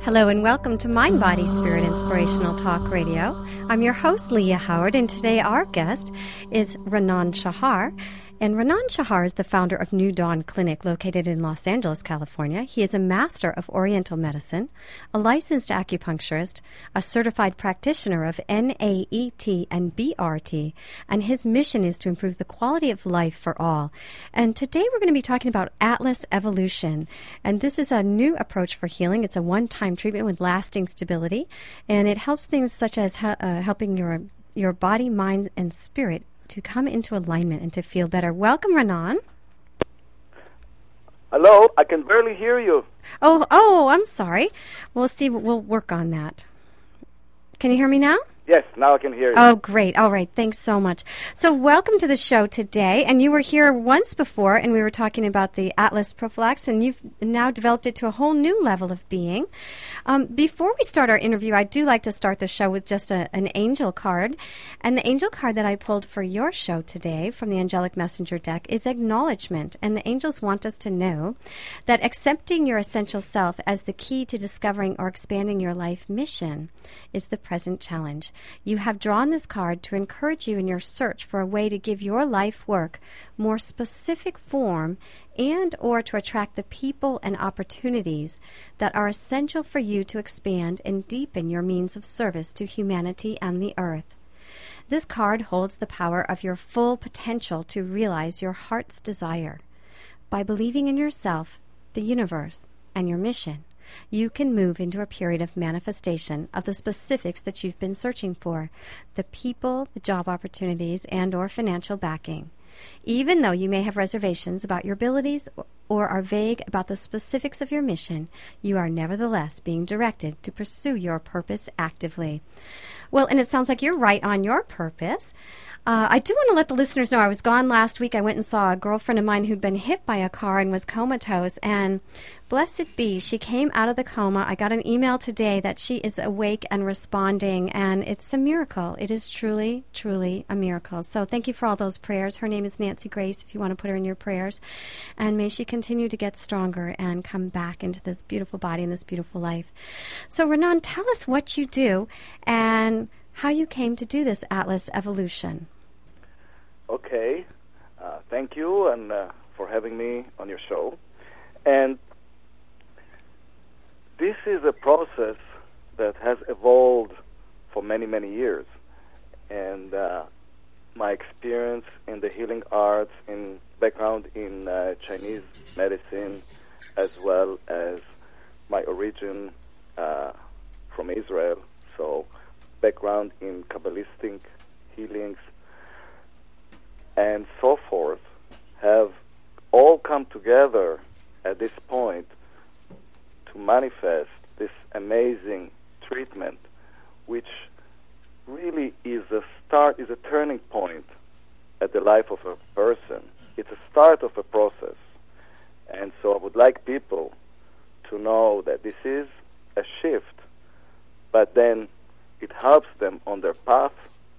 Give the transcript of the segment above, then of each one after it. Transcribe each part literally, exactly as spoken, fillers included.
Hello and welcome to Mind, Body, Spirit Inspirational Talk Radio. I'm your host, Leah Howard, and today our guest is Renan Shahar. And Renan Shahar is the founder of New Dawn Clinic located in Los Angeles, California. He is a master of Oriental Medicine, a licensed acupuncturist, a certified practitioner of N A E T and B R T, and his mission is to improve the quality of life for all. And today we're going to be talking about Atlas Evolution. And this is a new approach for healing. It's a one-time treatment with lasting stability, and it helps things such as uh, helping your your body, mind, and spirit to come into alignment and to feel better. Welcome, Renan. Hello, I can barely hear you. Oh, oh, I'm sorry. We'll see. We'll work on that. Can you hear me now? Yes, now I can hear you. Oh, great. All right. Thanks so much. So welcome to the show today. And you were here once before, and we were talking about the Atlas Prophylax, and you've now developed it to a whole new level of being. Um, before we start our interview, I do like to start the show with just a, an angel card. And the angel card that I pulled for your show today from the Angelic Messenger deck is acknowledgement. And the angels want us to know that accepting your essential self as the key to discovering or expanding your life mission is the present challenge. You have drawn this card to encourage you in your search for a way to give your life work more specific form and or to attract the people and opportunities that are essential for you to expand and deepen your means of service to humanity and the earth. This card holds the power of your full potential to realize your heart's desire. By believing in yourself, the universe, and your mission, you can move into a period of manifestation of the specifics that you've been searching for, the people, the job opportunities, and or financial backing. Even though you may have reservations about your abilities or are vague about the specifics of your mission, you are nevertheless being directed to pursue your purpose actively. Well, and it sounds like you're right on your purpose. Uh, I do want to let the listeners know I was gone last week. I went and saw a girlfriend of mine who'd been hit by a car and was comatose, and blessed be, she came out of the coma. I got an email today that she is awake and responding, and it's a miracle. It is truly, truly a miracle. So thank you for all those prayers. Her name is Nancy Grace, if you want to put her in your prayers. And may she continue to get stronger and come back into this beautiful body and this beautiful life. So Renan, tell us what you do and how you came to do this Atlas Evolution. Okay. Uh, thank you and uh, for having me on your show. And this is a process that has evolved for many, many years. And uh, my experience in the healing arts, in background in uh, Chinese medicine, as well as my origin uh, from Israel, so background in Kabbalistic healings, and so forth, have all come together at this point to manifest this amazing treatment, which really is a start, is a turning point at the life of a person. It's a start of a process. And so I would like people to know that this is a shift, but then it helps them on their path,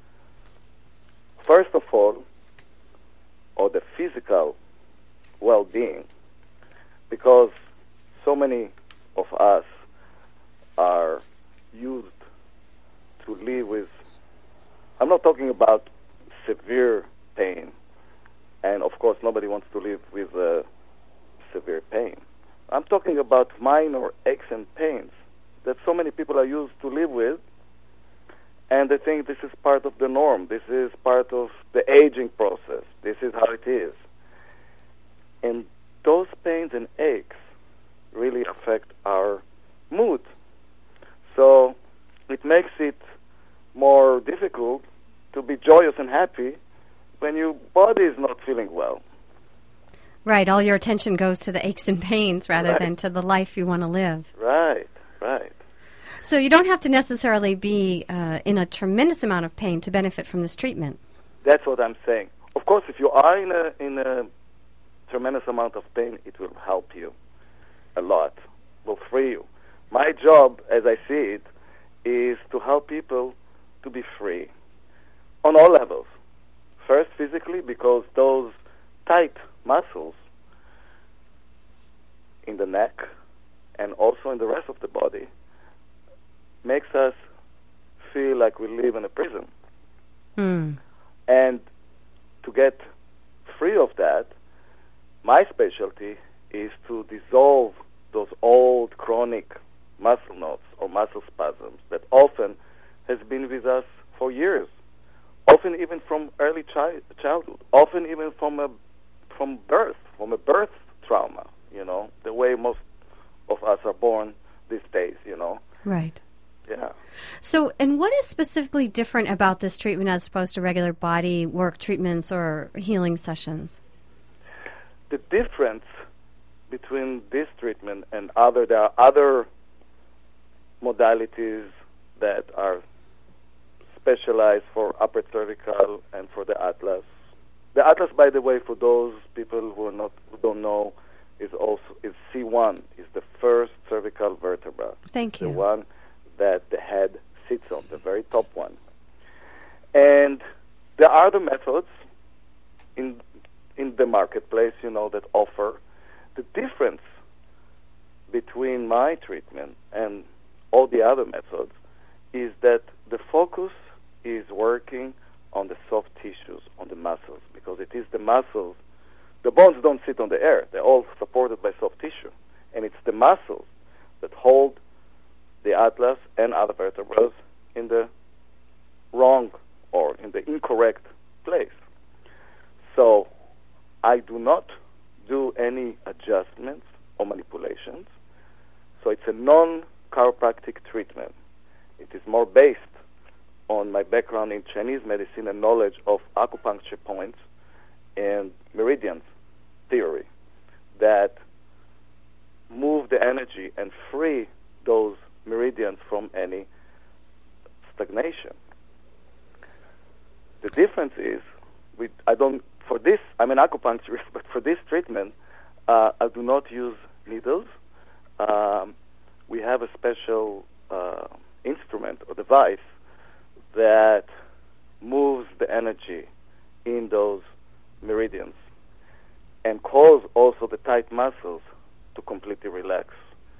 first of all, or the physical well-being, because so many of us are used to live with, I'm not talking about severe pain, and of course nobody wants to live with uh, severe pain. I'm talking about minor aches and pains that so many people are used to live with, and they think this is part of the norm. This is part of the aging process. This is how it is. And those pains and aches really affect our mood. So it makes it more difficult to be joyous and happy when your body is not feeling well. Right. All your attention goes to the aches and pains rather Right. than to the life you want to live. Right, right. So you don't have to necessarily be uh, in a tremendous amount of pain to benefit from this treatment. That's what I'm saying. Of course, if you are in a in a tremendous amount of pain, it will help you a lot, will free you. My job, as I see it, is to help people to be free on all levels. First, physically, because those tight muscles in the neck and also in the rest of the body makes us feel like we live in a prison. Mm. And to get free of that, my specialty is to dissolve those old chronic muscle knots or muscle spasms that often has been with us for years, often even from early chi- childhood, often even from a from birth, from a birth trauma, you know, the way most of us are born these days, you know. Right. Yeah. So, and what is specifically different about this treatment as opposed to regular body work treatments or healing sessions? The difference between this treatment and other, there are other modalities that are specialized for upper cervical and for the atlas. The atlas, by the way, for those people who are not who don't know, is also is C one, is the first cervical vertebra. Thank you. The one that the head sits on, the very top one. And there are other methods in in the marketplace, you know, that offer. The difference between my treatment and all the other methods is that the focus is working on the soft tissues, on the muscles, because it is the muscles. The bones don't sit on the air. They're all supported by soft tissue. And it's the muscles that hold the atlas and other vertebrae in the wrong or in the incorrect place. So I do not do any adjustments or manipulations. So it's a non-chiropractic treatment. It is more based on my background in Chinese medicine and knowledge of acupuncture points and meridians theory that move the energy and free those meridians from any stagnation. The difference is, we, I don't, for this, I'm an acupuncturist, but for this treatment, uh, I do not use needles. Um, we have a special uh, instrument or device that moves the energy in those meridians and cause also the tight muscles to completely relax.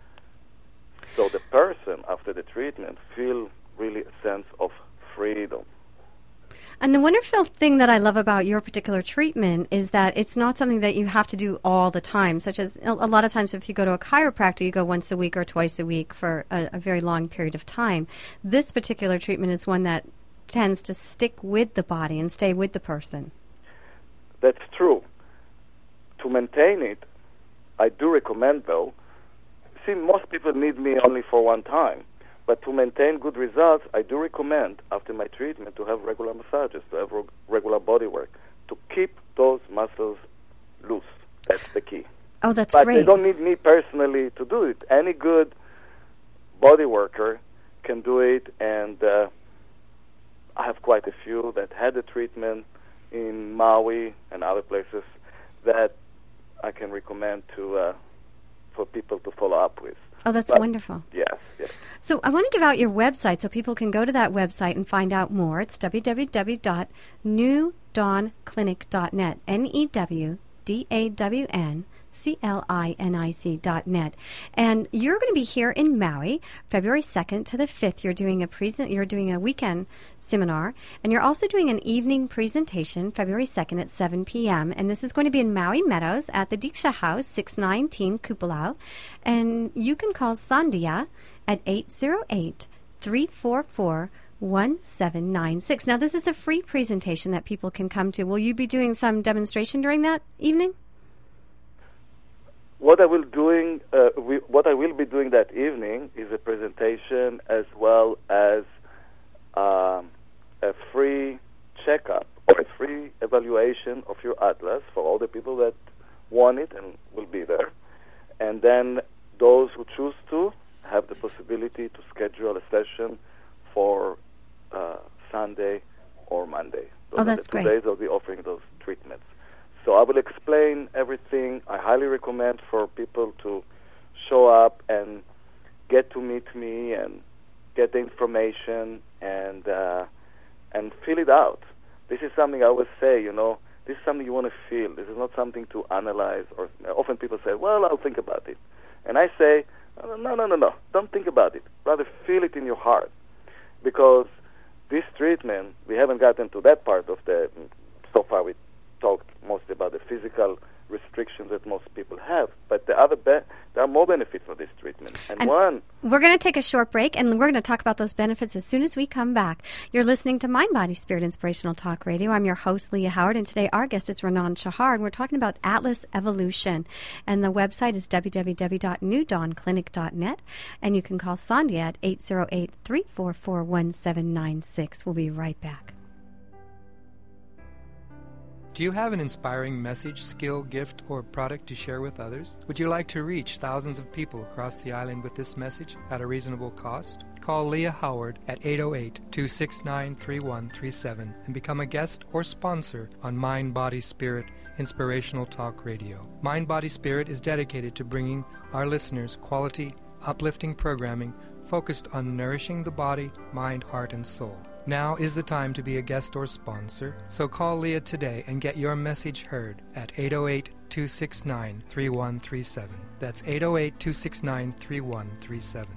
So the person, after the treatment, feel really a sense of freedom. And the wonderful thing that I love about your particular treatment is that it's not something that you have to do all the time, such as a lot of times if you go to a chiropractor, you go once a week or twice a week for a, a very long period of time. This particular treatment is one that tends to stick with the body and stay with the person. That's true. To maintain it, I do recommend, though, see, most people need me only for one time. But to maintain good results, I do recommend, after my treatment, to have regular massages, to have reg- regular body work, to keep those muscles loose. That's the key. Oh, that's but great. But they don't need me personally to do it. Any good body worker can do it, and uh, I have quite a few that had the treatment in Maui and other places that I can recommend to uh, for people to follow up with. Oh, that's but, wonderful. Yes, yes. So I want to give out your website so people can go to that website and find out more. It's w w w dot new dawn clinic dot net, N E W D A W N C L I N I C dot net. And you're going to be here in Maui, February second to the fifth. You're doing a present. You're doing a weekend seminar, and you're also doing an evening presentation, February second at seven p.m. And this is going to be in Maui Meadows at the Diksha House, six nineteen Kupulau. And you can call Sandhya at eight zero eight, three four four, one seven nine six. Now, this is a free presentation that people can come to. Will you be doing some demonstration during that evening? What I will doing, uh, we, what I will be doing that evening is a presentation as well as um, a free checkup or a free evaluation of your atlas for all the people that want it and will be there. And then those who choose to have the possibility to schedule a session for uh, Sunday or Monday. Those oh, that's are the two great. days I'll be offering those treatments. So I will explain everything. I highly recommend for people to show up and get to meet me and get the information and uh, and feel it out. This is something I always say, you know, this is something you want to feel. This is not something to analyze. Or often people say, well, I'll think about it. And I say, No, no, no, no. Don't think about it. Rather feel it in your heart. Because this treatment, we haven't gotten to that part of the, so far we talked mostly about the physical restrictions that most people have, but the other be- there are more benefits of this treatment. And, and one, we're going to take a short break, and we're going to talk about those benefits as soon as we come back. You're listening to Mind, Body, Spirit Inspirational Talk Radio. I'm your host, Leah Howard, and today our guest is Renan Shahar, and we're talking about Atlas Evolution. And the website is w w w dot new dawn clinic dot net, and you can call Sandhya at eight zero eight, three four four, one seven nine six. We'll be right back. Do you have an inspiring message, skill, gift, or product to share with others? Would you like to reach thousands of people across the island with this message at a reasonable cost? Call Leah Howard at eight oh eight, two six nine, three one three seven and become a guest or sponsor on Mind, Body, Spirit Inspirational Talk Radio. Mind, Body, Spirit is dedicated to bringing our listeners quality, uplifting programming focused on nourishing the body, mind, heart, and soul. Now is the time to be a guest or sponsor, so call Leah today and get your message heard at eight oh eight, two six nine, three one three seven. That's eight oh eight, two six nine, three one three seven.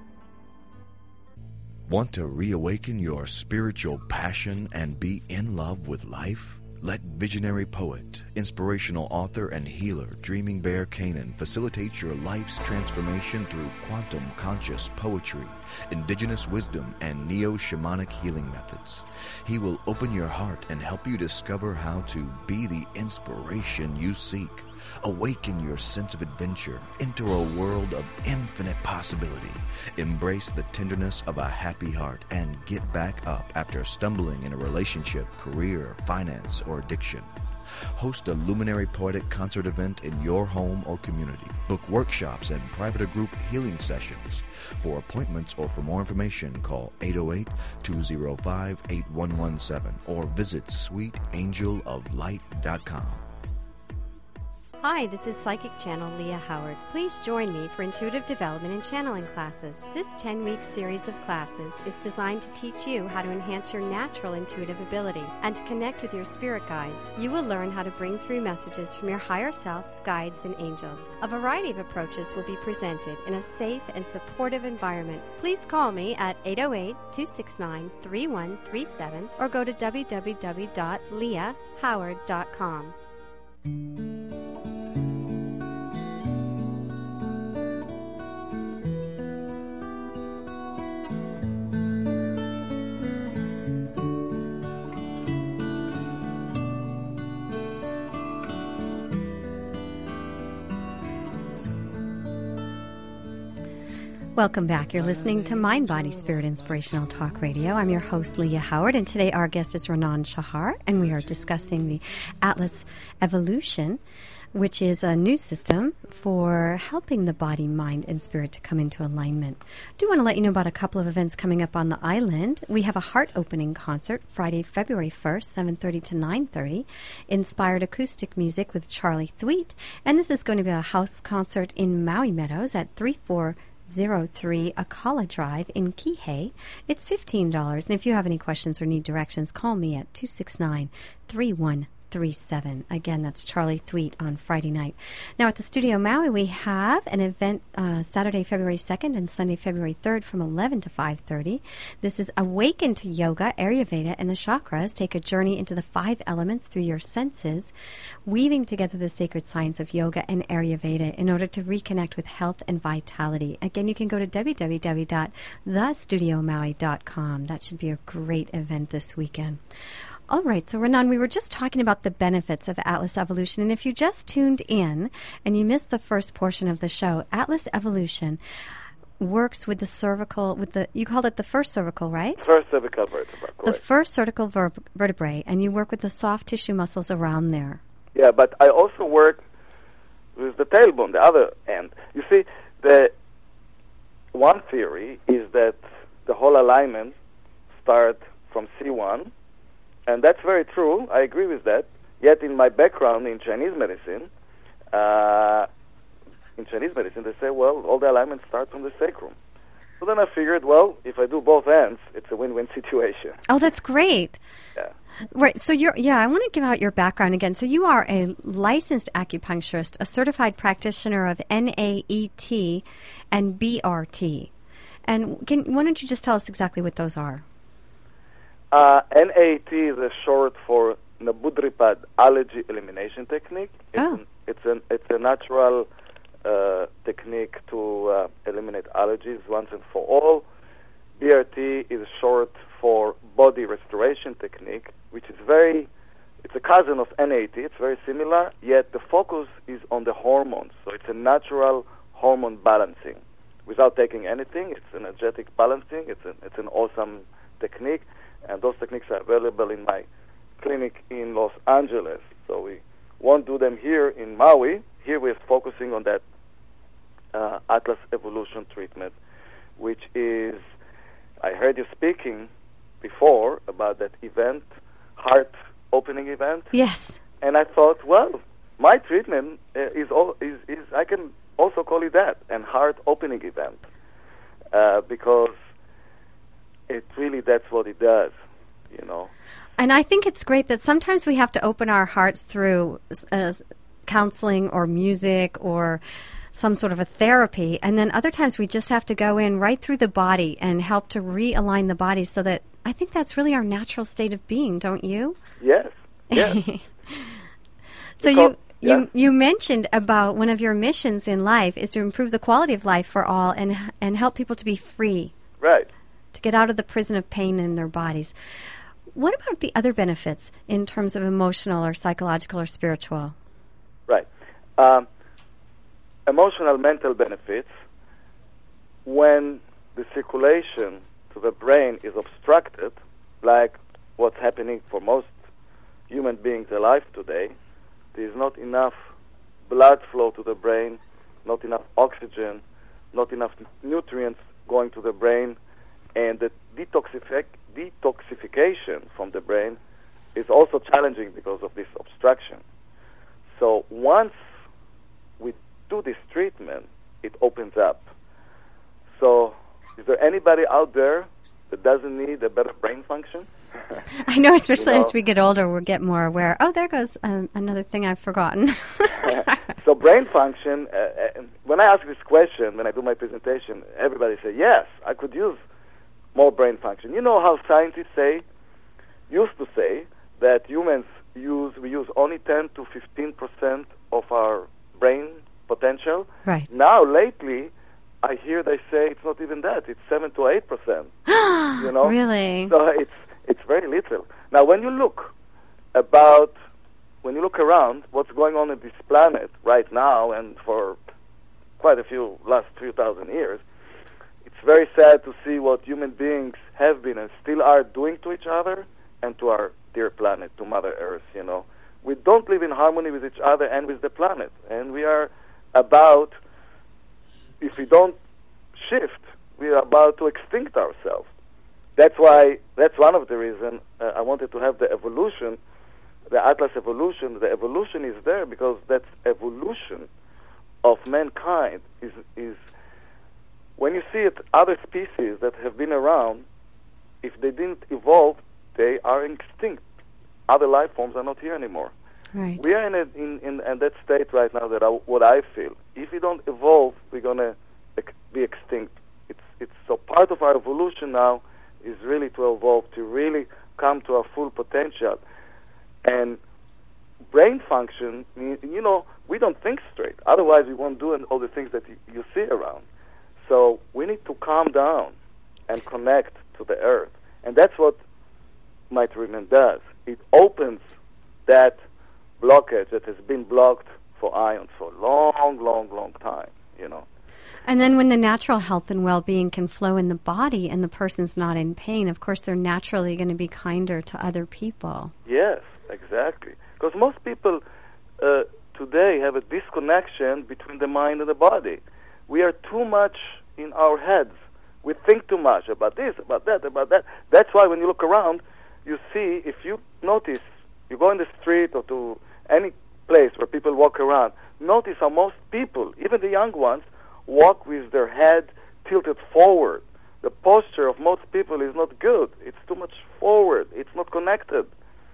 Want to reawaken your spiritual passion and be in love with life? Let visionary poet, inspirational author, and healer Dreaming Bear Kanan facilitate your life's transformation through quantum conscious poetry, indigenous wisdom, and neo-shamanic healing methods. He will open your heart and help you discover how to be the inspiration you seek. Awaken your sense of adventure into a world of infinite possibility. Embrace the tenderness of a happy heart and get back up after stumbling in a relationship, career, finance, or addiction. Host a Luminary Poetic concert event in your home or community. Book workshops and private or group healing sessions. For appointments or for more information, call eight oh eight, two oh five, eight one one seven or visit sweet angel of light dot com. Hi, this is Psychic Channel Leah Howard. Please join me for Intuitive Development and Channeling classes. This ten-week series of classes is designed to teach you how to enhance your natural intuitive ability and to connect with your spirit guides. You will learn how to bring through messages from your higher self, guides, and angels. A variety of approaches will be presented in a safe and supportive environment. Please call me at eight oh eight, two six nine, three one three seven or go to w w w dot leah howard dot com. Welcome back. You're listening to Mind, Body, Spirit Inspirational Talk Radio. I'm your host, Leah Howard, and today our guest is Renan Shahar, and we are discussing the Atlas Evolution, which is a new system for helping the body, mind, and spirit to come into alignment. I do want to let you know about a couple of events coming up on the island. We have a heart-opening concert Friday, February first, seven thirty to nine thirty, inspired acoustic music with Charlie Thweet, and this is going to be a house concert in Maui Meadows at three four zero three Akala Drive in Kihei. It's fifteen dollars, and if you have any questions or need directions, call me at two six nine, three one three seven. Again, that's Charlie Thweet on Friday night. Now at the Studio Maui, we have an event uh, Saturday, February second and Sunday, February third from eleven to five thirty. This is Awaken to Yoga, Ayurveda, and the Chakras. Take a journey into the five elements through your senses, weaving together the sacred science of yoga and Ayurveda in order to reconnect with health and vitality. Again, you can go to w w w dot the studio maui dot com. That should be a great event this weekend. All right, so Renan, we were just talking about the benefits of Atlas Evolution, and if you just tuned in and you missed the first portion of the show, Atlas Evolution works with the cervical, with the, you called it the first cervical, right? First cervical vertebra, correct. The first cervical ver- vertebrae, and you work with the soft tissue muscles around there. Yeah, but I also work with the tailbone, the other end. You see, the one theory is that the whole alignment starts from C one, and that's very true. I agree with that. Yet in my background in Chinese medicine, uh, in Chinese medicine, they say, well, all the alignment starts from the sacrum. So then I figured, well, if I do both ends, it's a win-win situation. Oh, that's great. Yeah. Right. So you're, yeah, I want to give out your background again. So you are a licensed acupuncturist, a certified practitioner of N A E T and B R T. And can, why don't you just tell us exactly what those are? Uh, N A E T is a short for Nabudrapad Allergy Elimination Technique. It's, Oh. an, it's, an, it's a natural uh, technique to uh, eliminate allergies once and for all. B R T is short for Body Restoration Technique, which is very, it's a cousin of N A E T. It's very similar, yet the focus is on the hormones. So it's a natural hormone balancing. Without taking anything, it's energetic balancing. It's, a, it's an awesome technique, and those techniques are available in my clinic in Los Angeles. So we won't do them here in Maui. Here we're focusing on that uh, Atlas Evolution treatment, which is, I heard you speaking before about that event, heart opening event. Yes. And I thought, well, my treatment uh, is, all, is, is, I can also call it that, an heart opening event, uh, because it really, that's what it does, you know. And I think it's great that sometimes we have to open our hearts through uh, counseling or music or some sort of a therapy, and then other times we just have to go in right through the body and help to realign the body, so that I think that's really our natural state of being, don't you? Yes, yes. So Because, you, yeah. you you mentioned about one of your missions in life is to improve the quality of life for all and and help people to be free, Right. to get out of the prison of pain in their bodies. What about the other benefits in terms of emotional or psychological or spiritual? Right. Um, emotional, mental benefits, when the circulation to the brain is obstructed, like what's happening for most human beings alive today, there's not enough blood flow to the brain, not enough oxygen, not enough nutrients going to the brain, and the detoxific- detoxification from the brain is also challenging because of this obstruction. So once we do this treatment, it opens up. So is there anybody out there that doesn't need a better brain function? I know, especially You know? as we get older, we'll get more aware. Oh, there goes um, another thing I've forgotten. So brain function, uh, uh, when I ask this question, when I do my presentation, everybody say, yes, I could use more brain function. You know how scientists say, used to say, that humans use, we use only ten to fifteen percent of our brain potential? Right. Now, lately, I hear they say it's not even that. It's seven to eight percent. You know? Really? So it's it's very little. Now, when you look about, when you look around, what's going on in this planet right now and for quite a few, last few thousand years, it's very sad to see what human beings have been and still are doing to each other and to our dear planet, to Mother Earth, you know. We don't live in harmony with each other and with the planet. And we are about, if we don't shift, we are about to extinct ourselves. That's why, that's one of the reasons uh, I wanted to have the evolution, the Atlas evolution. The evolution is there because that evolution of mankind is, is when you see it, other species that have been around, if they didn't evolve, they are extinct. Other life forms are not here anymore. Right. We are in, a, in, in, in that state right now that I, what I feel. If we don't evolve, we're going to ex- be extinct. It's, it's so part of our evolution now is really to evolve, to really come to our full potential. And brain function, you know, we don't think straight. Otherwise, we won't do all the things that you, you see around. So we need to calm down and connect to the earth. And that's what my treatment does. It opens that blockage that has been blocked for ions for a long, long, long time, you know. And then when the natural health and well-being can flow in the body and the person's not in pain, of course they're naturally going to be kinder to other people. Yes, exactly. Because most people uh, today have a disconnection between the mind and the body. We are too much in our heads. We think too much about this, about that, about that. That's why when you look around, you see, if you notice, you go in the street or to any place where people walk around, notice how most people, even the young ones, walk with their head tilted forward. The posture of most people is not good. It's too much forward. It's not connected.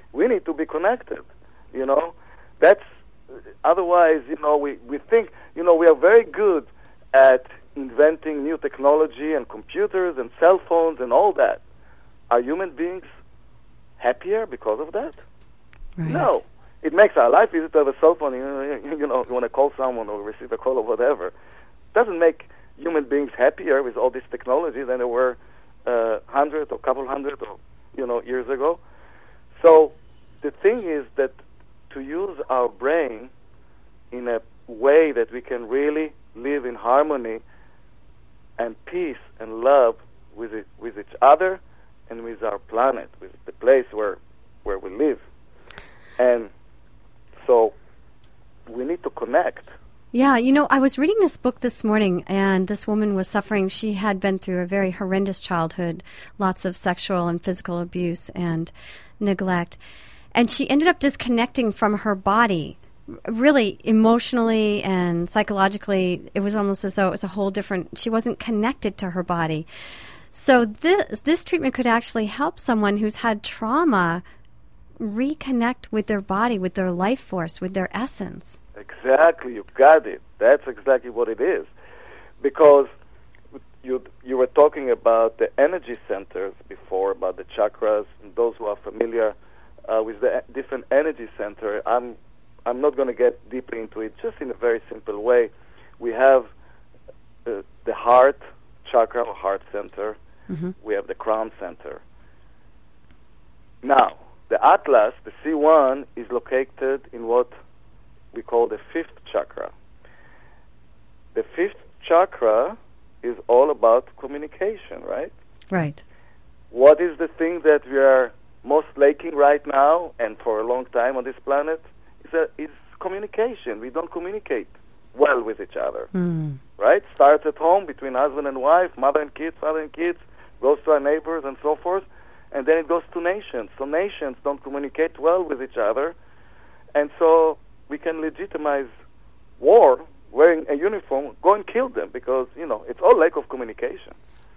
we need to be connected, you know. That's, otherwise, you know, we, we think, you know, we are very good at inventing new technology and computers and cell phones and all that. Are human beings happier because of that? Right. No. It makes our life easier to have a cell phone, you know, you know, you want to call someone or receive a call or whatever. It doesn't make human beings happier with all this technology than they were uh, hundred or couple hundred or, you know, years ago. So the thing is that to use our brain in a way that we can really live in harmony and peace and love with it, with each other and with our planet, with the place where where we live. And so we need to connect. Yeah, you know, I was reading this book this morning, and this woman was suffering. She had been through a very horrendous childhood, lots of sexual and physical abuse and neglect. And she ended up disconnecting from her body, really emotionally and psychologically. It was almost as though it was a whole different, she wasn't connected to her body. So this, this treatment could actually help someone who's had trauma reconnect with their body, with their life force, with their essence. Exactly, you got it. That's exactly what it is. Because you you were talking about the energy centers before, about the chakras, and those who are familiar uh, with the e- different energy center. I'm I'm not going to get deeply into it, just in a very simple way. We have uh, the heart chakra or heart center. Mm-hmm. We have the crown center. Now, the Atlas, the C one, is located in what we call the fifth chakra. The fifth chakra is all about communication, right? Right. What is the thing that we are most lacking right now and for a long time on this planet? Is, a, is communication. We don't communicate well with each other, mm. right? Starts at home between husband and wife, mother and kids, father and kids, goes to our neighbors and so forth, and then it goes to nations. So nations don't communicate well with each other, and so we can legitimize war wearing a uniform, go and kill them, because, you know, it's all lack of communication.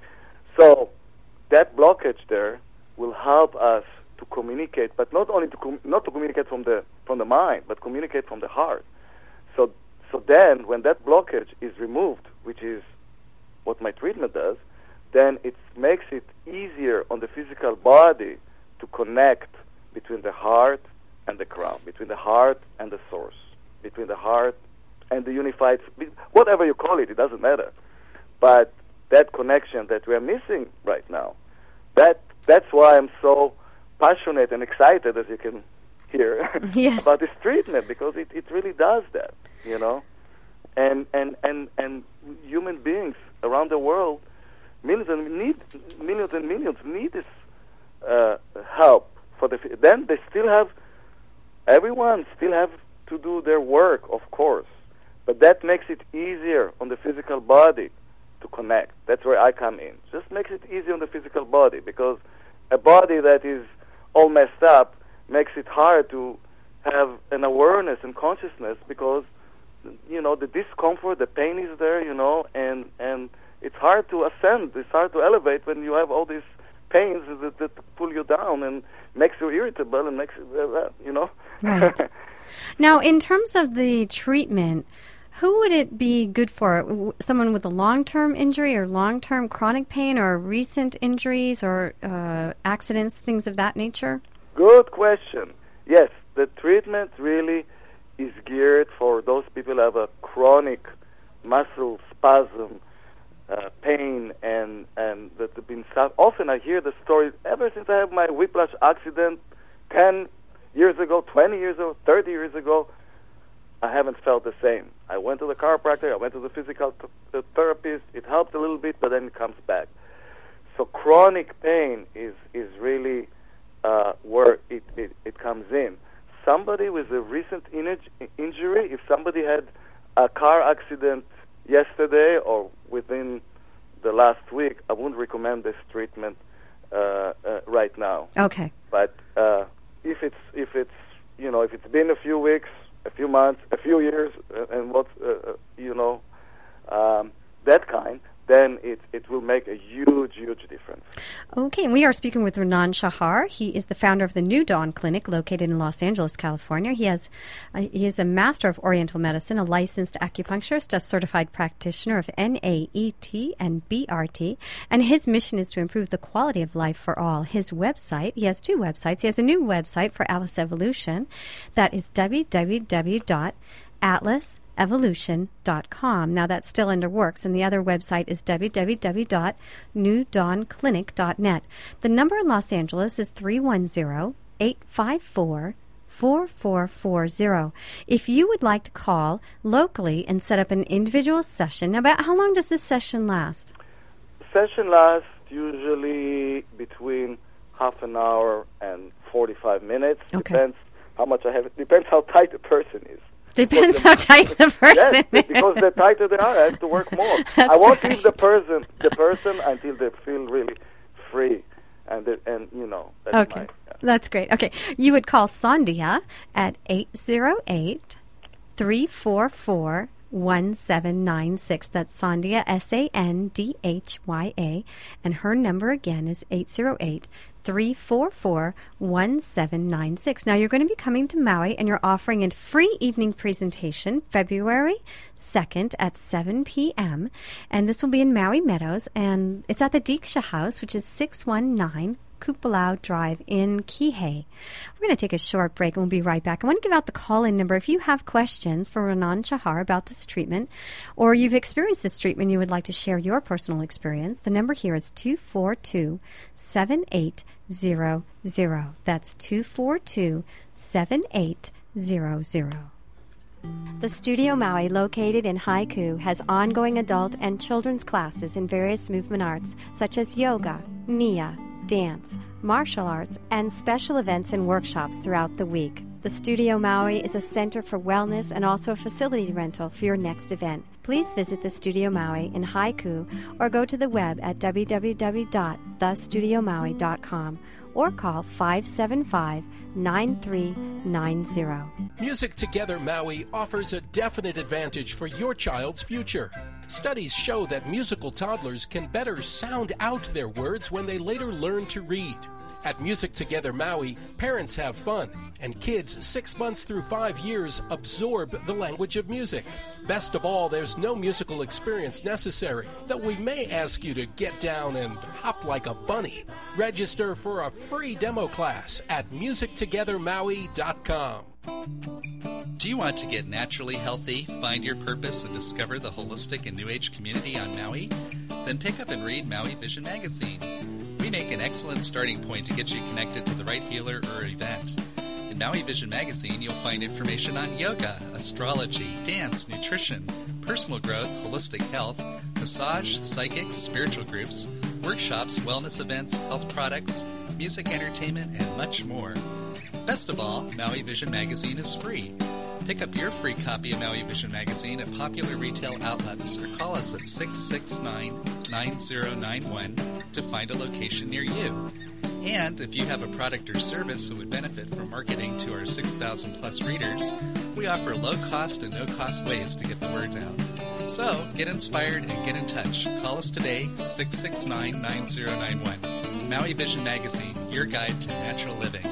So that blockage there will help us to communicate, but not only to com- not to communicate from the from the mind, but communicate from the heart. So so then, when that blockage is removed, which is what my treatment does, then it makes it easier on the physical body to connect between the heart and the crown, between the heart and the source, between the heart and the unified, whatever you call it, it doesn't matter. But that connection that we are missing right now, that that's why I'm so passionate and excited, as you can hear, yes. about this treatment, because it, it really does that, you know. And and, and and human beings around the world, millions and need millions and millions need this uh, help for the. Then they still have, everyone still have to do their work, of course, but that makes it easier on the physical body to connect. That's where I come in. Just makes it easier on the physical body, because a body that is all messed up makes it hard to have an awareness and consciousness, because, you know, the discomfort, the pain is there, you know, and and it's hard to ascend, it's hard to elevate when you have all these pains that, that pull you down and makes you irritable and makes you, uh, you know. Right. Now, in terms of the treatment, who would it be good for? Someone with a long-term injury or long-term chronic pain or recent injuries or uh, accidents, things of that nature? Good question. Yes, the treatment really is geared for those people who have a chronic muscle spasm, uh, pain, and, and that have been su- often I hear the stories ever since I have my whiplash accident ten years ago, twenty years ago, thirty years ago. I haven't felt the same. I went to the chiropractor, I went to the physical th- the therapist. It helped a little bit, but then it comes back. So chronic pain is is really uh, where it, it, it comes in. Somebody with a recent in- injury, if somebody had a car accident yesterday or within the last week, I wouldn't recommend this treatment uh, uh, right now. Okay. But uh, if it's if it's you know if it's been a few weeks, a few months, a few years, uh, and what uh, uh, you know um, that kind, then it, it will make a huge, huge difference. Okay, and we are speaking with Renan Shahar. He is the founder of the New Dawn Clinic located in Los Angeles, California. He has uh, he is a master of Oriental Medicine, a licensed acupuncturist, a certified practitioner of N A E T and B R T, and his mission is to improve the quality of life for all. His website, he has two websites. He has a new website for Atlas Evolution that is w w w dot atlas evolution dot com. Now that's still under works, and the other website is w w w dot new dawn clinic dot net. The number in Los Angeles is three one zero, eight five four, four four four zero. If you would like to call locally and set up an individual session, about how long does this session last? The session lasts usually between half an hour and forty-five minutes. Okay. Depends how much I have. It depends how tight the person is. Depends how tight the person yes, is. because the tighter they are, I have to work more. That's I won't right. leave the person, the person until they feel really free, and the, and you know. That's Okay, my, yeah. that's great. Okay, you would call Sandhya at eight zero eight, three four four, one seven nine six. That's Sandhya, S A N D H Y A, and her number again is eight zero eight, three four four, one seven nine six. Now, you're going to be coming to Maui, and you're offering a free evening presentation February second at seven p.m., and this will be in Maui Meadows, and it's at the Diksha House, which is six one nine Kupalau Drive in Kihei. We're going to take a short break, and we'll be right back. I want to give out the call-in number. If you have questions for Renan Shahar about this treatment, or you've experienced this treatment and you would like to share your personal experience, the number here is two four two, seven eight zero zero. That's two four two, seven eight zero zero. The Studio Maui, located in Haiku, has ongoing adult and children's classes in various movement arts, such as yoga, nia, dance, martial arts, and special events and workshops throughout the week. The Studio Maui is a center for wellness and also a facility rental for your next event. Please visit the Studio Maui in Haiku or go to the web at w w w dot the studio maui dot com or call five seven five, nine three nine zero. Music Together Maui offers a definite advantage for your child's future. Studies show that musical toddlers can better sound out their words when they later learn to read. At Music Together Maui, parents have fun, and kids six months through five years absorb the language of music. Best of all, there's no musical experience necessary, though we may ask you to get down and hop like a bunny. Register for a free demo class at music together maui dot com. Do you want to get naturally healthy, find your purpose, and discover the holistic and New Age community on Maui? Then pick up and read Maui Vision Magazine. We make an excellent starting point to get you connected to the right healer or event. In Maui Vision Magazine, you'll find information on yoga, astrology, dance, nutrition, personal growth, holistic health, massage, psychics, spiritual groups, workshops, wellness events, health products, music entertainment, and much more. Best of all, Maui Vision Magazine is free. Pick up your free copy of Maui Vision Magazine at popular retail outlets or call us at six six nine, nine zero nine one to find a location near you. And if you have a product or service that would benefit from marketing to our six thousand plus readers, we offer low-cost and no-cost ways to get the word out. So, get inspired and get in touch. Call us today, six six nine, nine zero nine one. Maui Vision Magazine, your guide to natural living.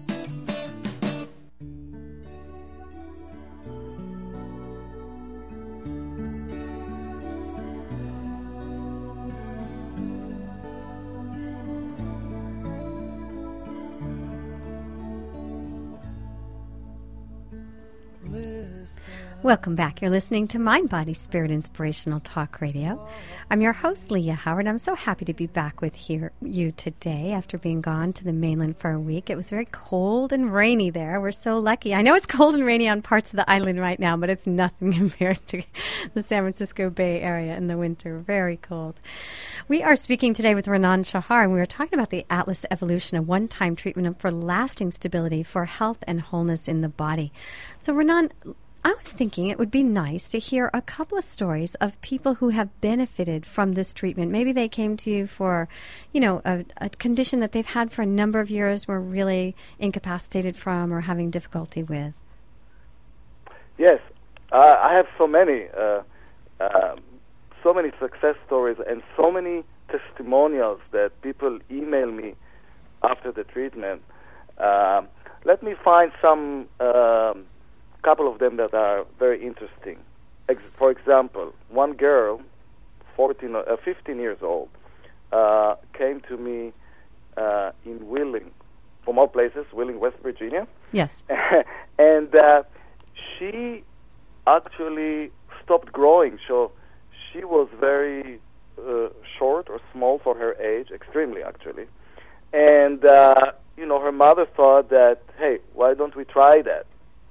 Welcome back. You're listening to Mind, Body, Spirit Inspirational Talk Radio. I'm your host, Leah Howard. I'm so happy to be back with here, you today after being gone to the mainland for a week. It was very cold and rainy there. We're so lucky. I know it's cold and rainy on parts of the island right now, but it's nothing compared to the San Francisco Bay Area in the winter. Very cold. We are speaking today with Renan Shahar, and we were talking about the Atlas Evolution, a one-time treatment for lasting stability for health and wholeness in the body. So, Renan, I was thinking it would be nice to hear a couple of stories of people who have benefited from this treatment. Maybe they came to you for, you know, a, a condition that they've had for a number of years, were really incapacitated from or having difficulty with. Yes, uh, I have so many. Uh, uh, so many success stories and so many testimonials that people email me after the treatment. Uh, let me find some um, couple of them that are very interesting. Ex- for example, one girl, fourteen, uh, fifteen years old, uh, came to me uh, in Wheeling, from all places, Wheeling, West Virginia. Yes. And uh, she actually stopped growing. So she was very uh, short or small for her age, extremely actually. And, uh, you know, her mother thought that, hey, why don't we try that?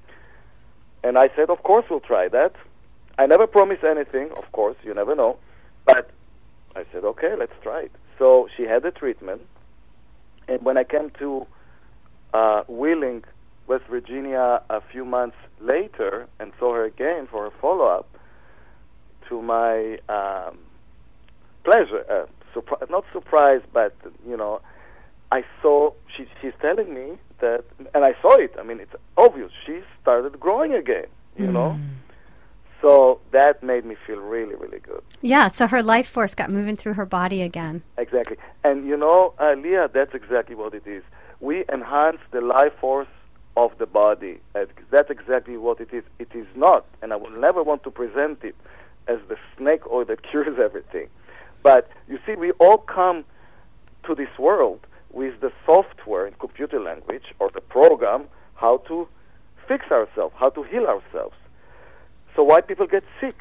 And I said, of course we'll try that. I never promise anything, of course, you never know. But I said, okay, let's try it. So she had the treatment. And when I came to uh, Wheeling, West Virginia, a few months later, and saw her again for a follow-up, to my um, pleasure, uh, surpri- not surprise, but, you know, I saw, she, she's telling me that, and I saw it, I mean, it's obvious, she started growing again, you mm. know? So that made me feel really, really good. Yeah, so her life force got moving through her body again. Exactly. And, you know, uh, Leah, that's exactly what it is. We enhance the life force of the body. Uh, that's exactly what it is. It is not, and I will never want to present it as the snake oil that cures everything. But, you see, we all come to this world with the software in computer language, or the program, how to fix ourselves, how to heal ourselves. So why people get sick?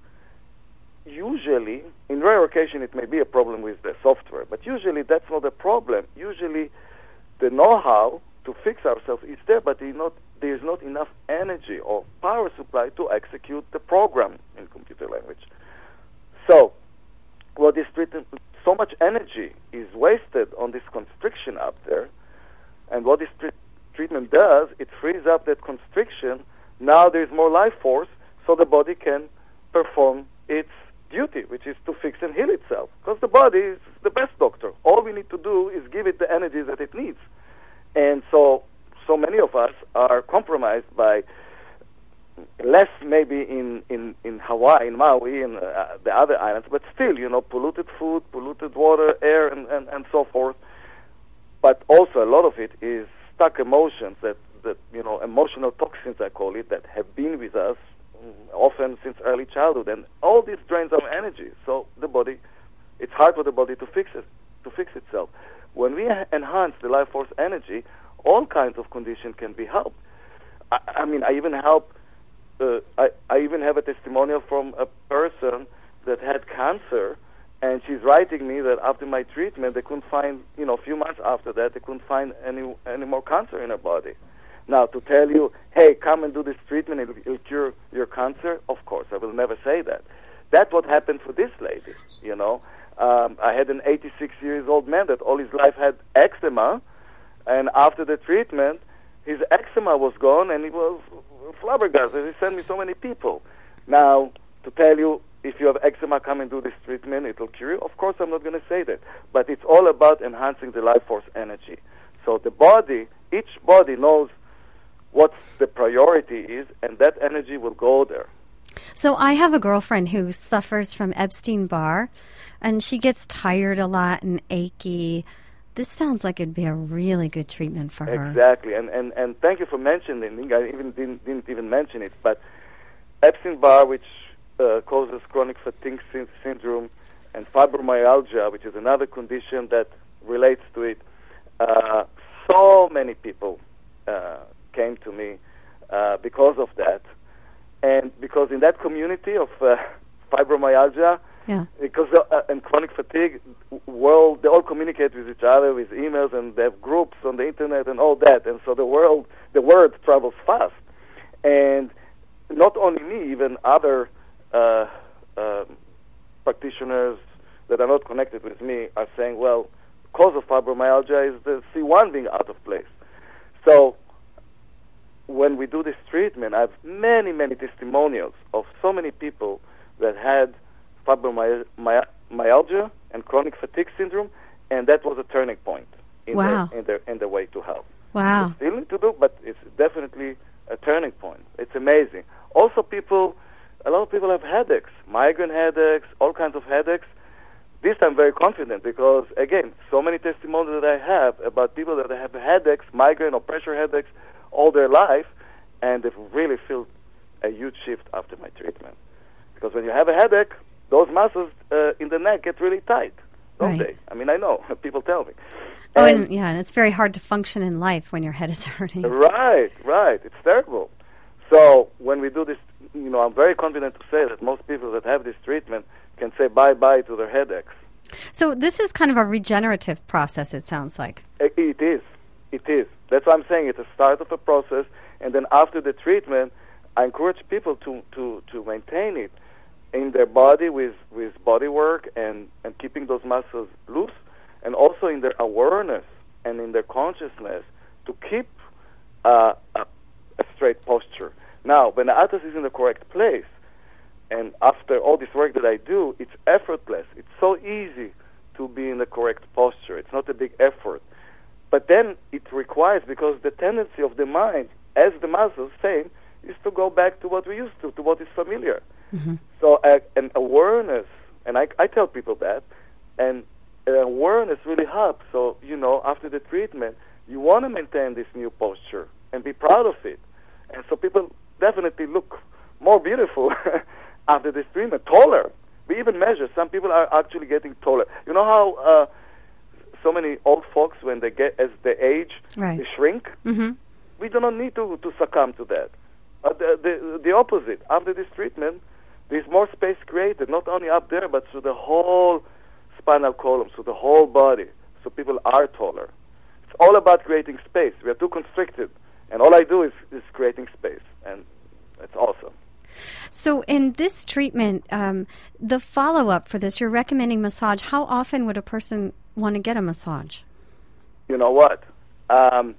Usually, in rare occasion, it may be a problem with the software, but usually that's not a problem. Usually, the know-how to fix ourselves is there, but not, there is not enough energy or power supply to execute the program in computer language. So, what is treatment? So much energy is wasted on this constriction up there, and what this tre- treatment does, it frees up that constriction. Now there is more life force, so the body can perform its duty, which is to fix and heal itself. Because the body is the best doctor. All we need to do is give it the energy that it needs. And so, so many of us are compromised by, less maybe in, in, in Hawaii, in Maui, and uh, the other islands, but still, you know, polluted food, polluted water, air, and, and, and so forth. But also a lot of it is stuck emotions, that, that, you know, emotional toxins, I call it, that have been with us often since early childhood, and all this drains our energy. So the body, it's hard for the body to fix it, to fix itself. When we enhance the life force energy, all kinds of conditions can be helped. I, I mean, I even help. Uh, I, I even have a testimonial from a person that had cancer, and she's writing me that after my treatment, they couldn't find, you know, a few months after that, they couldn't find any any more cancer in her body. Now, to tell you, hey, come and do this treatment, it'll, it'll cure your cancer, of course, I will never say that. That's what happened for this lady, you know. Um, I had an eighty-six years old man that all his life had eczema, and after the treatment, his eczema was gone, and he was flabbergasted. He sent me so many people. Now, to tell you, if you have eczema, come and do this treatment, it'll cure you. Of course, I'm not going to say that. But it's all about enhancing the life force energy. So the body, each body knows what the priority is, and that energy will go there. So I have a girlfriend who suffers from Epstein-Barr, and she gets tired a lot and achy. This sounds like it'd be a really good treatment for her. Exactly, and and, and thank you for mentioning. I even didn't, didn't even mention it, but Epstein-Barr, which uh, causes chronic fatigue sy- syndrome, and fibromyalgia, which is another condition that relates to it. Uh, so many people uh, came to me uh, because of that, and because in that community of uh, fibromyalgia, yeah. because uh, and chronic fatigue, world they all communicate with each other with emails, and they have groups on the internet and all that, and so the world, the word travels fast, and not only me, even other uh, uh, practitioners that are not connected with me are saying, well, cause of fibromyalgia is the C one being out of place. So when we do this treatment, I have many, many testimonials of so many people that had fibromyalgia and chronic fatigue syndrome, and that was a turning point in, wow. their, in, their, in their way to health. Wow. It's still need to do, but it's definitely a turning point. It's amazing. Also, people a lot of people have headaches, migraine headaches, all kinds of headaches. This I'm very confident because, again, so many testimonies that I have about people that have headaches, migraine or pressure headaches all their life, and they've really felt a huge shift after my treatment. Because when you have a headache, those muscles uh, in the neck get really tight, don't Right. they? I mean, I know. People tell me. Oh, And- and yeah, and it's very hard to function in life when your head is hurting. Right, right. It's terrible. So when we do this, you know, I'm very confident to say that most people that have this treatment can say bye-bye to their headaches. So this is kind of a regenerative process, it sounds like. I- It is. It is. That's why I'm saying it's a start of a process, and then after the treatment, I encourage people to, to, to maintain it in their body with, with body work and, and keeping those muscles loose, and also in their awareness and in their consciousness to keep uh, a, a straight posture. Now, when the atlas is in the correct place, and after all this work that I do, it's effortless. It's so easy to be in the correct posture. It's not a big effort. But then it requires, because the tendency of the mind, as the muscles, same, is to go back to what we used to, to what is familiar. Mm-hmm. So uh, an awareness, and I, I tell people that, and an awareness really helps. So, you know, after the treatment, you want to maintain this new posture and be proud of it. And so people definitely look more beautiful after this treatment, taller. We even measure. Some people are actually getting taller. You know how uh, so many old folks, when they get, as they age, Right. they shrink? Mm-hmm. We do not need to, to succumb to that. Uh, the, the, the opposite. After this treatment, there's more space created, not only up there, but through the whole spinal column, through the whole body. So people are taller. It's all about creating space. We are too constricted. And all I do is, is creating space. And it's awesome. So in this treatment, um, the follow-up for this, you're recommending massage. How often would a person want to get a massage? You know what? Um,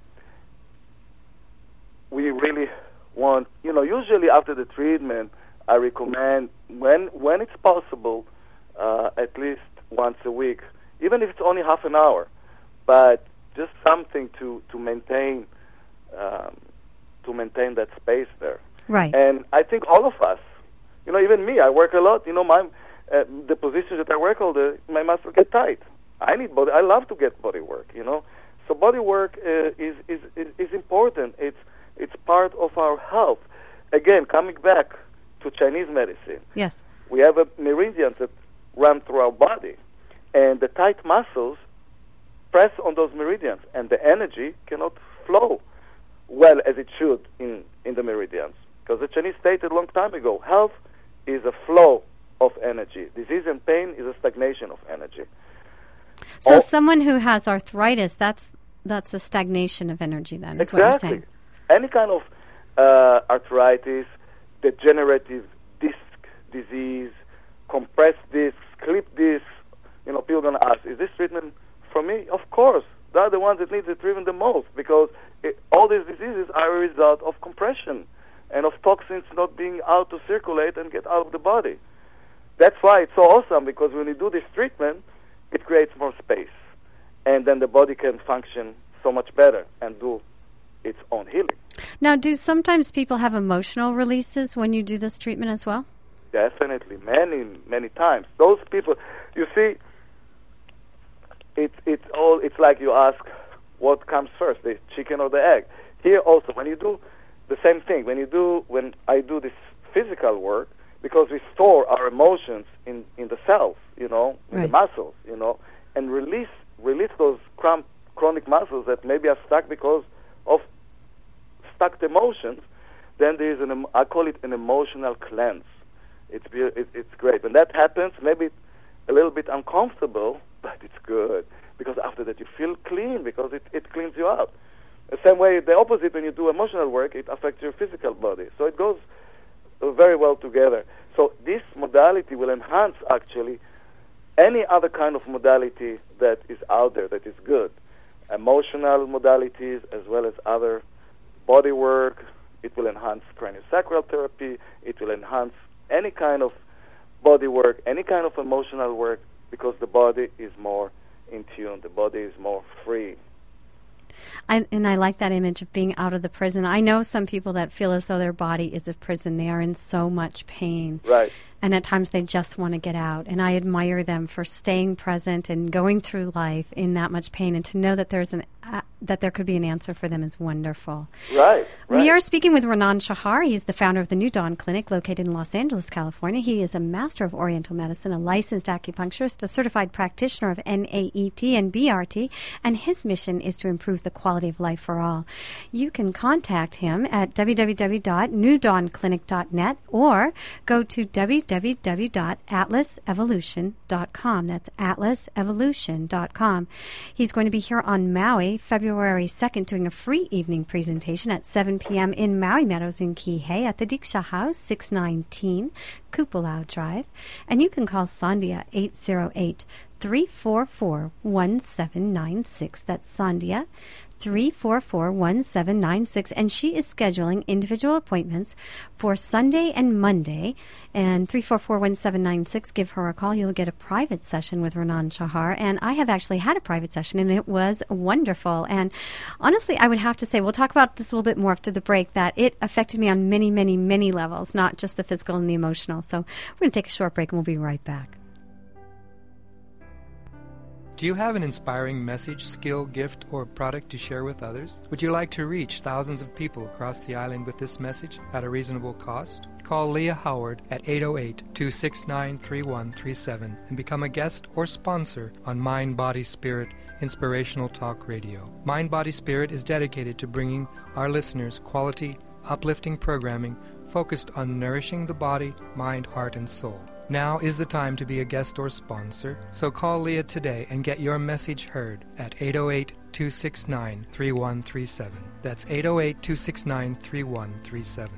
we really want, you know, usually after the treatment, I recommend, when when it's possible, uh, at least once a week, even if it's only half an hour, but just something to, to maintain um, to maintain that space there. Right. And I think all of us, you know, even me, I work a lot. You know, my uh, the positions that I work all the, my muscles get tight. I need body. I love to get body work. You know, so body work uh, is, is is is important. It's it's part of our health. Again, coming back to Chinese medicine, Yes. we have a meridians that run through our body, and the tight muscles press on those meridians, and the energy cannot flow well as it should in, in the meridians. Because the Chinese stated a long time ago, health is a flow of energy. Disease and pain is a stagnation of energy. So All- someone who has arthritis, that's that's a stagnation of energy then, is Exactly. what you're saying. Any kind of uh, arthritis, degenerative disc disease, compressed discs, clip discs, you know, people are going to ask, is this treatment for me? Of course. They're the ones that need the treatment the most, because it, all these diseases are a result of compression and of toxins not being out to circulate and get out of the body. That's why it's so awesome, because when you do this treatment, it creates more space. And then the body can function so much better and do its own healing. Now, do sometimes people have emotional releases when you do this treatment as well? Definitely, many, many times. Those people, you see, it's it's all. It's like you ask, what comes first, the chicken or the egg? Here also, when you do the same thing, when you do, when I do this physical work, because we store our emotions in, in the cells, you know, in Right. the muscles, you know, and release release those cramp, chronic muscles that maybe are stuck because of stuck emotions. Then there is an em- I call it an emotional cleanse. It's be- it, it's great. When that happens, maybe a little bit uncomfortable, but it's good, because after that you feel clean, because it, it cleans you out. The same way, the opposite, when you do emotional work, it affects your physical body. So it goes uh, very well together. So this modality will enhance, actually, any other kind of modality that is out there that is good. Emotional modalities as well as other body work. It will enhance craniosacral therapy. It will enhance any kind of body work, any kind of emotional work, because the body is more in tune. The body is more free. I, and I like that image of being out of the prison. I know some people that feel as though their body is a prison. They are in so much pain. Right. And at times they just want to get out. And I admire them for staying present and going through life in that much pain. And to know that there's an uh, that there could be an answer for them is wonderful. Right, right. We are speaking with Renan Shahar. He's the founder of the New Dawn Clinic located in Los Angeles, California. He is a master of Oriental medicine, a licensed acupuncturist, a certified practitioner of N A E T and B R T, and his mission is to improve the quality of life for all. You can contact him at w w w dot new dawn clinic dot net or go to w w w dot atlas evolution dot com. That's atlas evolution dot com. He's going to be here on Maui February second doing a free evening presentation at seven p.m. in Maui Meadows in Kihei at the Diksha House, six nineteen Kupulau Drive. And you can call Sandhya eight zero eight, three four four, one seven nine six. That's Sandhya three four four, one seven nine six, and she is scheduling individual appointments for Sunday and Monday. And three four four, one seven nine six, give her a call. You'll get a private session with Renan Shahar. And I have actually had a private session, and it was wonderful. And honestly, I would have to say, we'll talk about this a little bit more after the break, that it affected me on many, many, many levels, not just the physical and the emotional. So we're going to take a short break, and we'll be right back. Do you have an inspiring message, skill, gift, or product to share with others? Would you like to reach thousands of people across the island with this message at a reasonable cost? Call Leah Howard at eight oh eight, two six nine, three one three seven and become a guest or sponsor on Mind, Body, Spirit Inspirational Talk Radio. Mind, Body, Spirit is dedicated to bringing our listeners quality, uplifting programming focused on nourishing the body, mind, heart, and soul. Now is the time to be a guest or sponsor, so call Leah today and get your message heard at eight oh eight, two six nine, three one three seven. That's eight oh eight, two six nine, three one three seven.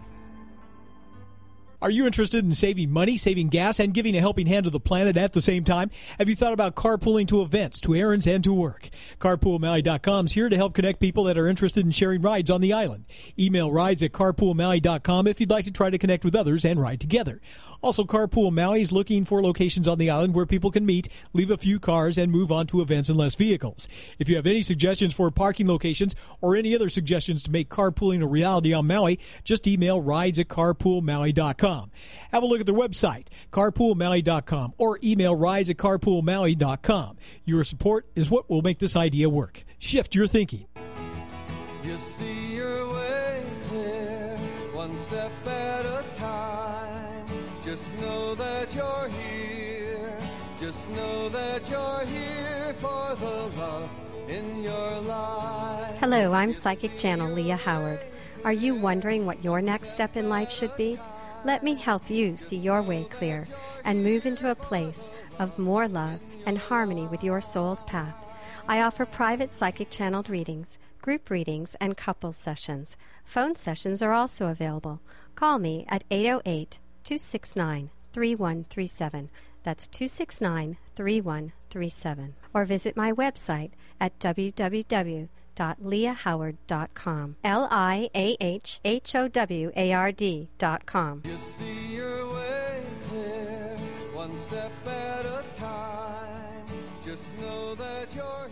Are you interested in saving money, saving gas, and giving a helping hand to the planet at the same time? Have you thought about carpooling to events, to errands, and to work? carpool maui dot com is here to help connect people that are interested in sharing rides on the island. Email rides at carpool maui dot com if you'd like to try to connect with others and ride together. Also, Carpool Maui is looking for locations on the island where people can meet, leave a few cars, and move on to events and less vehicles. If you have any suggestions for parking locations or any other suggestions to make carpooling a reality on Maui, just email rides at carpool maui dot com. Have a look at their website, carpool maui dot com, or email rides at carpool maui dot com. Your support is what will make this idea work. Shift your thinking. You see your way clear, one step at a time. Just know that you're here. Just know that you're here for the love in your life. Hello, I'm Psychic Channel Leah Howard. Are you wondering what your next step in life should be? Let me help you see your way clear and move into a place of more love and harmony with your soul's path. I offer private psychic channeled readings, group readings, and couples sessions. Phone sessions are also available. Call me at eight oh eight, two six nine, three one three seven. That's two six nine, three one three seven. Or visit my website at w w w dot leah howard dot com. L I A H H O W A R D dot com. You see your way clear, one step at a time. Just know that you're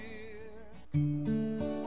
here.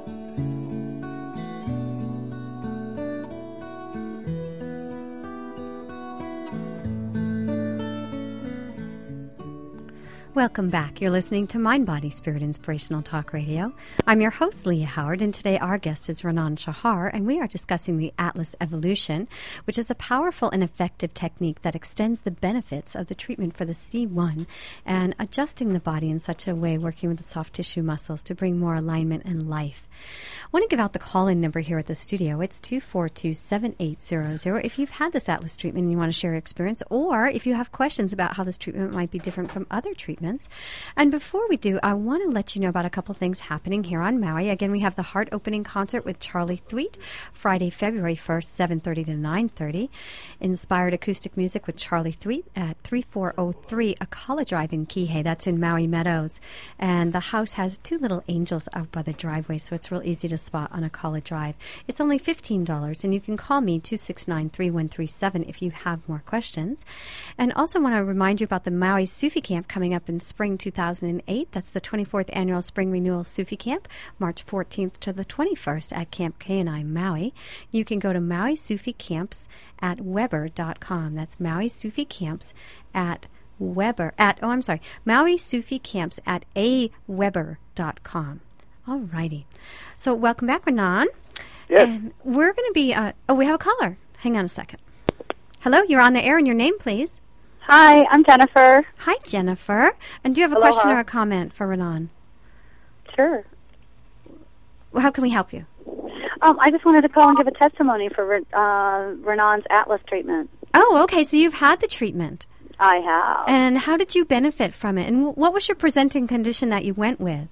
Welcome back. You're listening to Mind, Body, Spirit Inspirational Talk Radio. I'm your host, Leah Howard, and today our guest is Renan Shahar, and we are discussing the Atlas Evolution, which is a powerful and effective technique that extends the benefits of the treatment for the C one and adjusting the body in such a way, working with the soft tissue muscles to bring more alignment and life. I want to give out the call-in number here at the studio. It's two four two, seven eight zero zero. If you've had this Atlas treatment and you want to share your experience, or if you have questions about how this treatment might be different from other treatments. And before we do, I want to let you know about a couple things happening here on Maui. Again, we have the Heart Opening Concert with Charlie Thweet, Friday, February first, seven thirty to nine thirty. Inspired acoustic music with Charlie Thweet at thirty-four oh three Akala Drive in Kihei. That's in Maui Meadows. And the house has two little angels out by the driveway, so it's real easy to spot on Akala Drive. It's only fifteen dollars, and you can call me, two six nine, three one three seven, if you have more questions. And also want to remind you about the Maui Sufi Camp coming up in in spring two thousand eight. That's the twenty-fourth Annual Spring Renewal Sufi Camp, March fourteenth to the twenty-first at Camp K and I, Maui. You can go to Maui Sufi Camps at Weber dot com. That's Maui Sufi Camps at Weber, at, oh, I'm sorry, Maui Sufi Camps at a weber dot com. All righty. So welcome back, Renan. Yes. And we're going to be, uh, oh, we have a caller. Hang on a second. Hello, you're on the air, and your name, please. Hi, I'm Jennifer. Hi, Jennifer. And do you have a Aloha. question or a comment for Renan? Sure. Well, how can we help you? Um, I just wanted to call and give a testimony for uh, Renan's Atlas treatment. Oh, okay, so you've had the treatment. I have. And how did you benefit from it? And what was your presenting condition that you went with?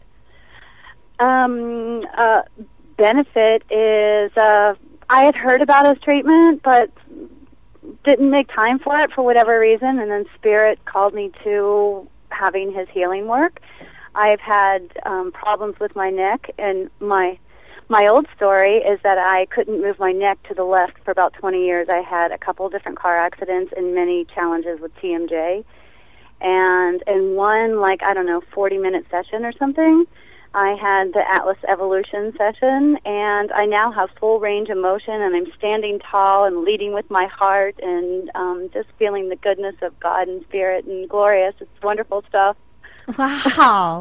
Um, uh, benefit is uh, I had heard about his treatment, but didn't make time for it for whatever reason, and then Spirit called me to having his healing work. I've had um, problems with my neck, and my my old story is that I couldn't move my neck to the left for about twenty years. I had a couple different car accidents and many challenges with T M J. And in one, like, I don't know, forty-minute session or something, I had the Atlas Evolution session, and I now have full range of motion, and I'm standing tall and leading with my heart and um, just feeling the goodness of God and Spirit and glorious. It's wonderful stuff. Wow.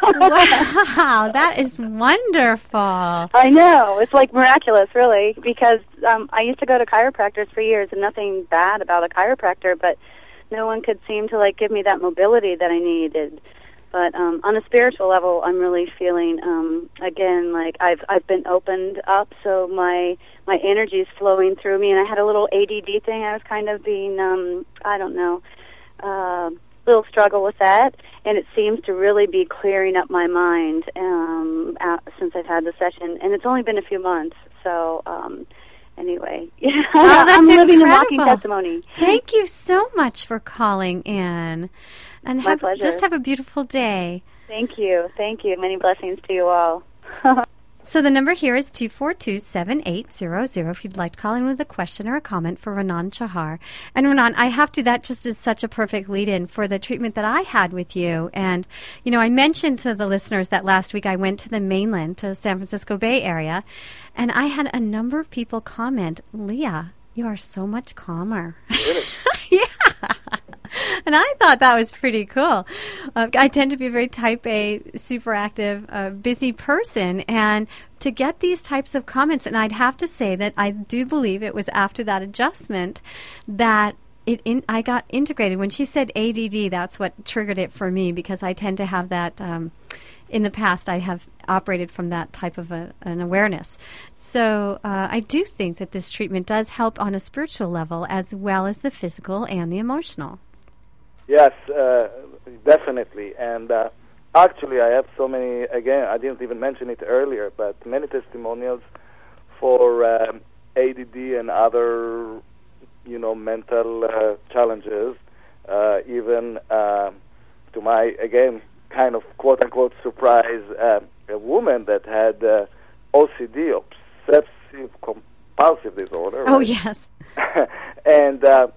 Wow, that is wonderful. I know. It's like miraculous, really, because um, I used to go to chiropractors for years, and nothing bad about a chiropractor, but no one could seem to, like, give me that mobility that I needed. But um, on a spiritual level, I'm really feeling, um, again, like I've I've been opened up, so my my energy is flowing through me, and I had a little A D D thing. I was kind of being, um, I don't know, uh, little struggle with that, and it seems to really be clearing up my mind um, out, since I've had the session, and it's only been a few months. So um, anyway, yeah, oh, that's I'm living incredible. a walking testimony. Thank you so much for calling in, and My have, pleasure. just have a beautiful day. Thank you, thank you. Many blessings to you all. So the number here is two four two, seven eight zero zero if you'd like to call in with a question or a comment for Renan Chahar. And Renan, I have to, that just is such a perfect lead-in for the treatment that I had with you. And, you know, I mentioned to the listeners that last week I went to the mainland, to the San Francisco Bay Area, and I had a number of people comment, Leah, you are so much calmer. Really? Yeah. And I thought that was pretty cool. Uh, I tend to be a very type A, super active, uh, busy person. And to get these types of comments, and I'd have to say that I do believe it was after that adjustment that it in, I got integrated. When she said A D D, that's what triggered it for me, because I tend to have that. Um, in the past, I have operated from that type of a, an awareness. So uh, I do think that this treatment does help on a spiritual level as well as the physical and the emotional. Yes, uh, definitely. And uh, actually, I have so many, again, I didn't even mention it earlier, but many testimonials for um, A D D and other, you know, mental uh, challenges, uh, even uh, to my, again, kind of quote-unquote surprise, uh, a woman that had uh, O C D, obsessive compulsive disorder. Oh, right? yes. And uh,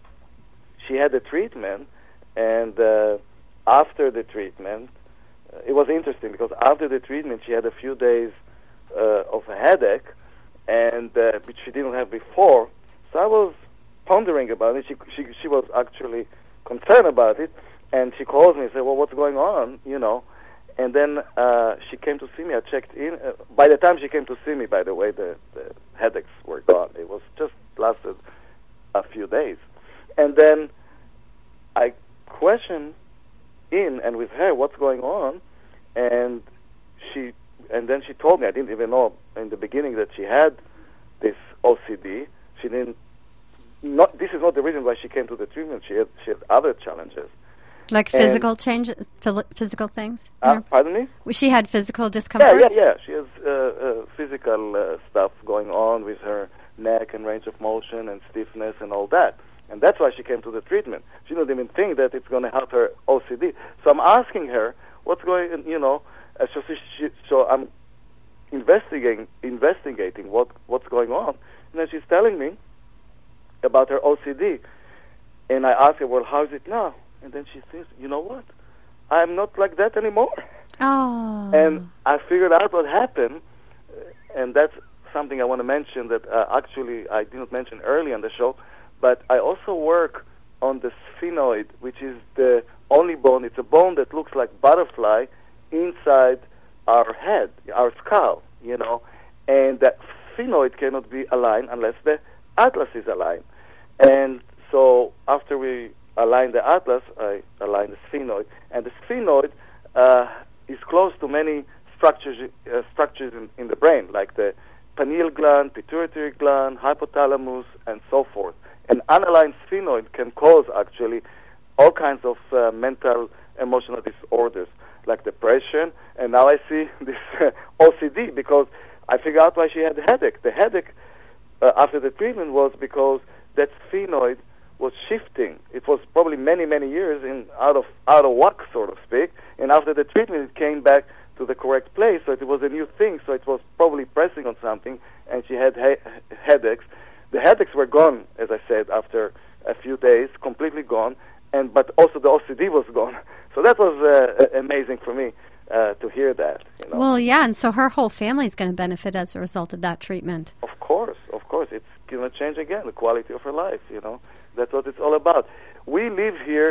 she had a treatment, and uh, after the treatment, uh, it was interesting because after the treatment she had a few days uh, of a headache, and uh, which she didn't have before. So I was pondering about it. She she she was actually concerned about it, and she calls me and said, "Well, what's going on?" You know. And then uh, she came to see me. I checked in. Uh, by the time she came to see me, by the way, the, the headaches were gone. It was just lasted a few days. And then I questioned in and with her what's going on, and she and then she told me, I didn't even know in the beginning that she had this O C D. She didn't. Not this is not the reason why she came to the treatment. She had she had other challenges. Like And- physical change, phil- physical things? Uh, Yeah. pardon me? She had physical Yeah, discomforts? yeah, yeah. She has uh, uh, physical uh, stuff going on with her neck and range of motion and stiffness and all that. And that's why she came to the treatment. She didn't even think that it's going to help her O C D. So I'm asking her, what's going, you know, uh, so, she, she, so I'm investigating investigating what what's going on. And then she's telling me about her O C D. And I ask her, well, how is it now? And then she says, you know what? I'm not like that anymore. Oh. And I figured out what happened, and that's something I want to mention that uh, actually I didn't mention early on the show, but I also work on the sphenoid, which is the only bone. It's a bone that looks like butterfly inside our head, our skull, you know, and that sphenoid cannot be aligned unless the atlas is aligned. And so after we align the atlas, I align the sphenoid, and the sphenoid uh, is close to many structures uh, structures in, in the brain, like the pineal gland, pituitary gland, hypothalamus, and so forth. An unaligned sphenoid can cause actually all kinds of uh, mental, emotional disorders, like depression. And now I see this uh, O C D because I figured out why she had a headache. The headache uh, after the treatment was because that sphenoid was shifting. It was probably many, many years in out of out of whack, so to speak. And after the treatment, it came back to the correct place. So it was a new thing. So it was probably pressing on something, and she had he- headaches. The headaches were gone, as I said, after a few days, completely gone. And but also the O C D was gone. So that was uh, amazing for me uh, to hear that. You know? Well, yeah, and so her whole family is going to benefit as a result of that treatment. Of course, of course. It's going to change again the quality of her life, you know. That's what it's all about. We live here,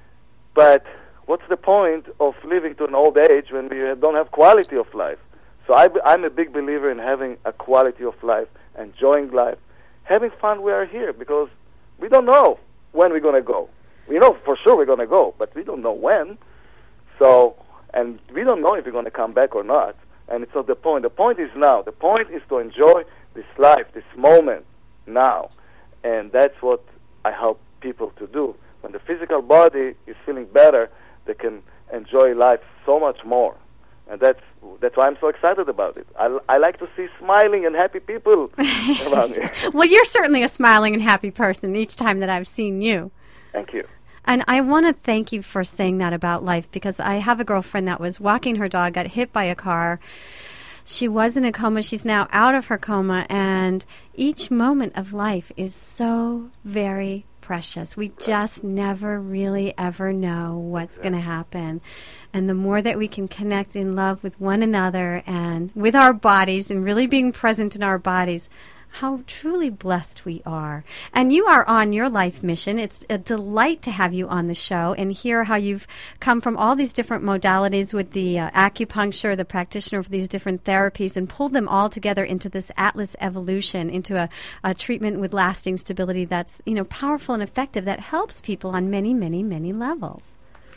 but what's the point of living to an old age when we don't have quality of life? So I, I'm a big believer in having a quality of life, enjoying life, having fun. We are here because we don't know when we're going to go. We know for sure we're going to go, but we don't know when. So, and we don't know if we're going to come back or not. And it's not the point. The point is now. The point is to enjoy this life, this moment now. And that's what I help people to do. When the physical body is feeling better, they can enjoy life so much more. And that's that's why I'm so excited about it. I, I like to see smiling and happy people around me. Well, you're certainly a smiling and happy person each time that I've seen you. Thank you. And I want to thank you for saying that about life, because I have a girlfriend that was walking her dog, got hit by a car. She was in a coma. She's now out of her coma, and each moment of life is so very precious. We just never really ever know what's going to happen. And the more that we can connect in love with one another and with our bodies and really being present in our bodies, how truly blessed we are. And you are on your life mission. It's a delight to have you on the show and hear how you've come from all these different modalities with the uh, acupuncture, the practitioner for these different therapies, and pulled them all together into this Atlas Evolution, into a, a treatment with lasting stability that's, you know, powerful and effective, that helps people on many, many, many levels.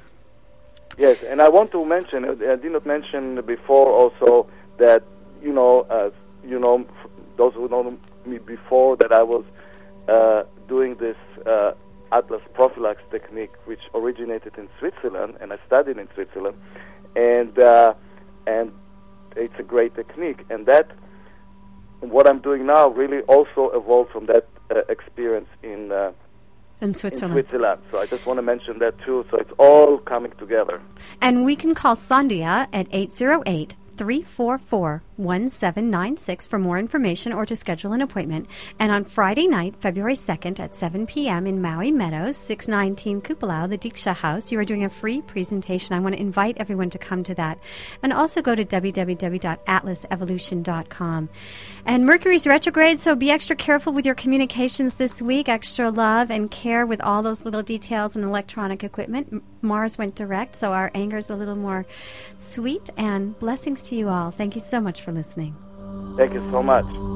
Yes, and I want to mention, I did not mention before also that, you know, uh, you know, those who know me before, that I was uh, doing this uh, Atlas Prophylax technique, which originated in Switzerland, and I studied in Switzerland, and uh, and it's a great technique. And that, what I'm doing now, really also evolved from that uh, experience in uh, in Switzerland. in Switzerland. So I just want to mention that too. So it's all coming together. And we can call Sandhya at eight zero eight, three four four, one seven nine six for more information or to schedule an appointment. And on Friday night, February second at seven p.m. in Maui Meadows, six nineteen Kupalau, the Diksha House, you are doing a free presentation. I want to invite everyone to come to that. And also go to w w w dot atlas evolution dot com. And Mercury's retrograde, so be extra careful with your communications this week. Extra love and care with all those little details and electronic equipment. Mars went direct, so our anger is a little more sweet. And blessings to you all. Thank you so much for listening. Thank you so much.